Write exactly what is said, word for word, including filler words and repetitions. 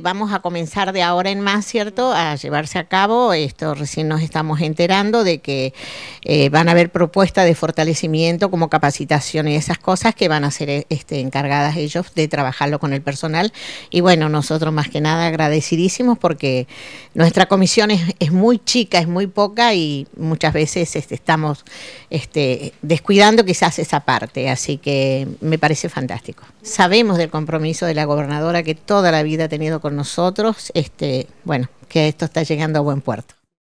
vamos a comenzar de ahora en más, ¿cierto?, a llevarse a cabo. Esto recién nos estamos enterando de que eh, van a haber propuestas de fortalecimiento como capacitación y esas cosas que van a ser este, encargadas ellos de trabajarlo con el personal. Y bueno, nosotros más que nada agradecidísimos porque nuestra comisión es, es muy chica, es muy poca y muchas veces este, estamos este, descuidando quizás esa parte, así que me parece fantástico. Sabemos del compromiso de la gobernadora que toda la vida ha tenido con nosotros, este, bueno, que esto está llegando a buen puerto.